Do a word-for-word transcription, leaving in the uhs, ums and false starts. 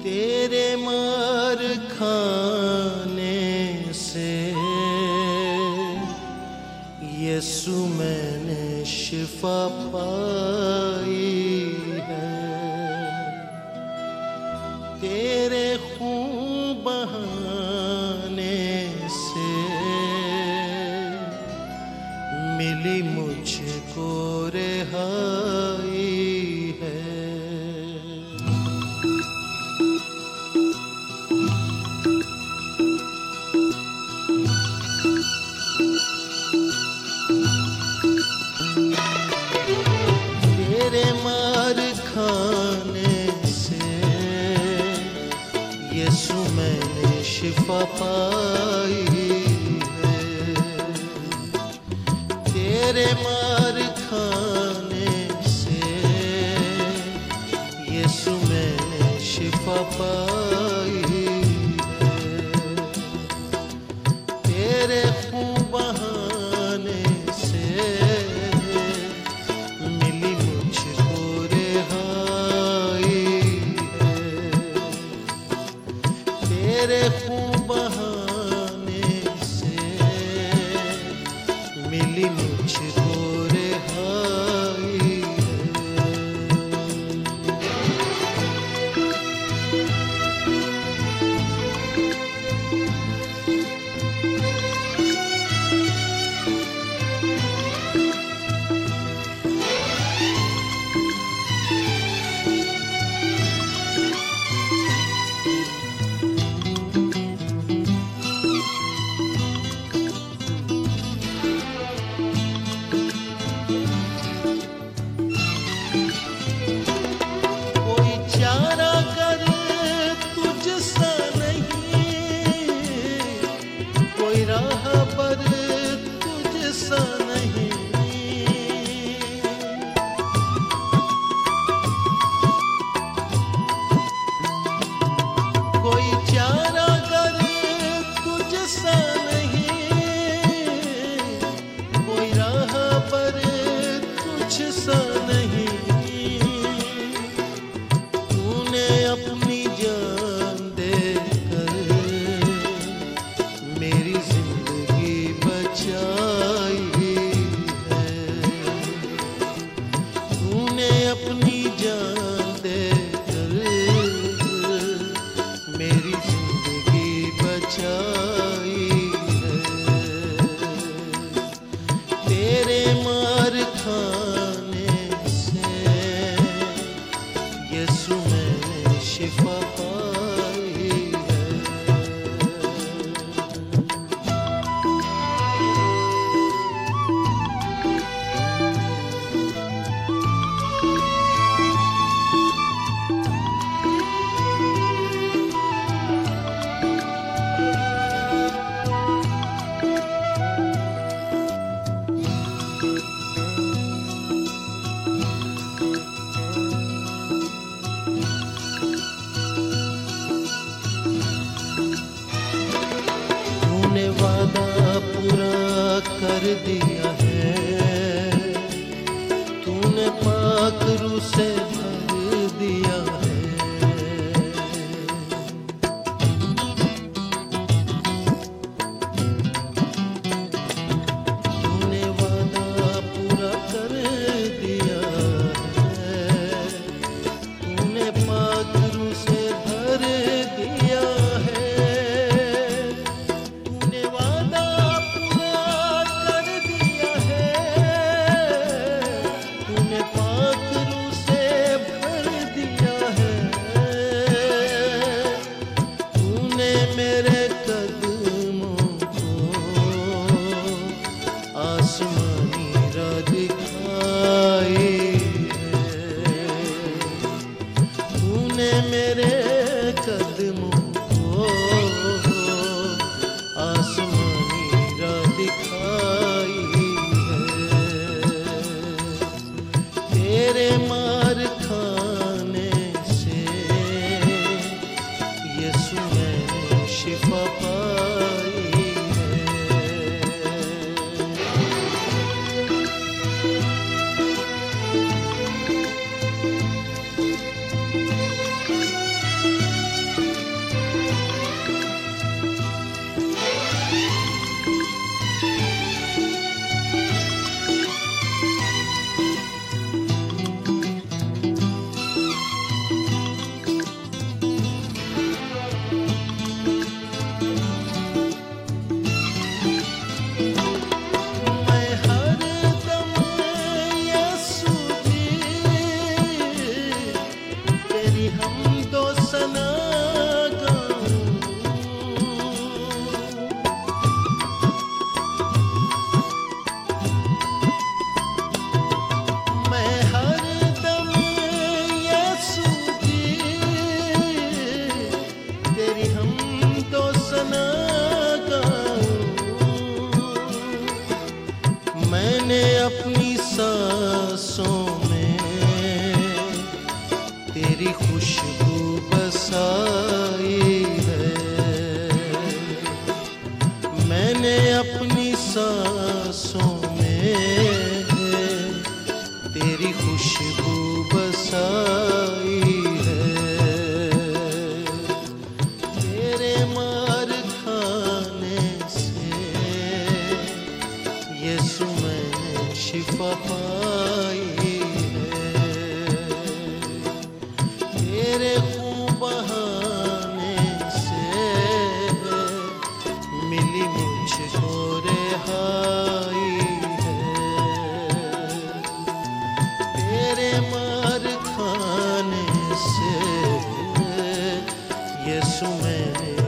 तेरे मार खाने से यीशु मैंने शिफा पाई है। तेरे खून बहाने से मिली मुझको रिहाई है। तेरे मार खाने से यीशु मैंने शिफा पाई है। तेरे मार खाने से यीशु मैंने शिफा पाई है। तेरे खून बहाने से मिली मुझको रिहाई है। तेरे खून बहाने से मिली मुझको रिहाई है। कोई चारा कर तुझसा नहीं, कोई राह पर तुझसा नहीं। कोई चारा कर तुझसा नहीं, कोई राह पर तुझसा नहीं। तूने अपनी जान देकर मेरी जिंदगी बचाई है। तूने अपनी जान देकर मेरी जिंदगी बचाई है। तेरे मार खाने से यीशु मैंने शिफा पाई है। तूने वादा पूरा कर दिया है। तूने पाक रूह से भर दिया है। तूने वादा पूरा कर दिया है। तूने पाक रूह से भर दिया है। तूने वादा पूरा कर दिया है। तूने पाक रूह से भर दिया मैंने अपनी सांसों में तेरी खुशबू बसाई है। मैंने अपनी सांसों में तेरी खुशबू बसाई है। तेरे मार खाने से यीशु मैंने शिफा पाई है। तेरे खून बहाने से मिली मुझको रिहाई है। तेरे मार खाने से यीशु मैंने